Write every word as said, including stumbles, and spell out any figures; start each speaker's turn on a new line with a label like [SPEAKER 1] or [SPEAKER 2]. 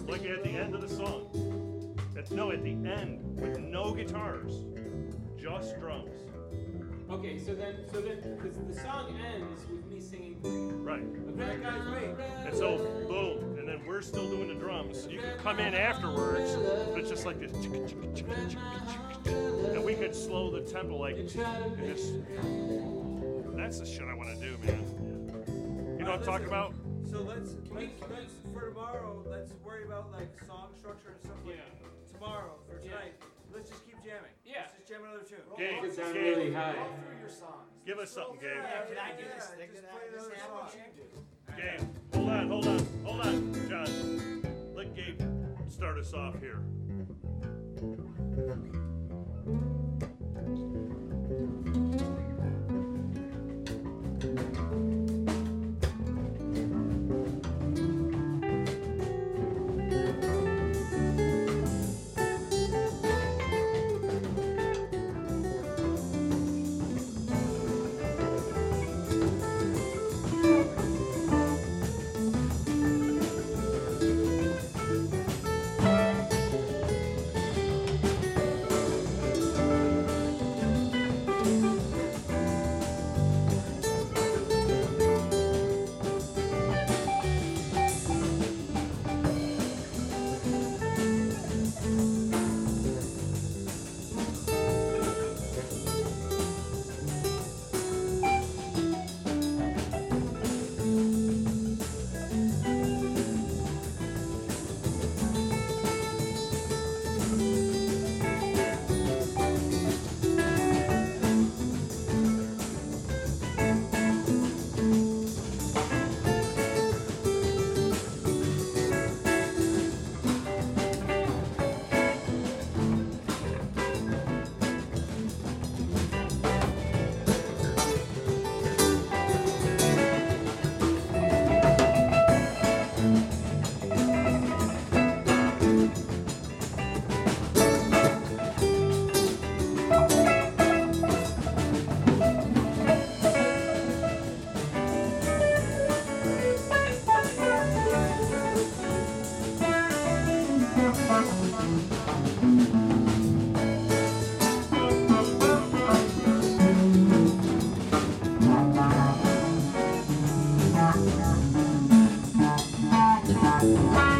[SPEAKER 1] like at the end of the song. At, no, at the end with no guitars, just drums.
[SPEAKER 2] Okay, so then, so then, because the song ends with me singing.
[SPEAKER 1] Right.
[SPEAKER 2] Okay, guys, wait.
[SPEAKER 1] And so, boom, and then we're still doing the drums. You can come in afterwards, but it's just like this. And we could slow the tempo, like, and just, that's the shit I want to do, man. You know what I'm talking about?
[SPEAKER 3] So let's, let's, let's, for tomorrow, let's worry about, like, song structure and stuff like
[SPEAKER 2] Yeah.
[SPEAKER 3] that. Tomorrow, for tonight, let's just keep jamming.
[SPEAKER 2] Yeah.
[SPEAKER 3] Let's just jam another tune.
[SPEAKER 1] Gabe,
[SPEAKER 2] Get down
[SPEAKER 1] Gabe,
[SPEAKER 2] really high.
[SPEAKER 4] All through your songs.
[SPEAKER 1] give us something, Gabe.
[SPEAKER 3] Yeah,
[SPEAKER 4] Can I do
[SPEAKER 3] yeah,
[SPEAKER 4] this thing
[SPEAKER 3] just
[SPEAKER 4] that
[SPEAKER 3] play
[SPEAKER 4] I just
[SPEAKER 3] another
[SPEAKER 4] have?
[SPEAKER 3] song.
[SPEAKER 4] What you do?
[SPEAKER 1] Gabe, hold on, hold on, hold on, John. Let Gabe start us off here.
[SPEAKER 5] Bye.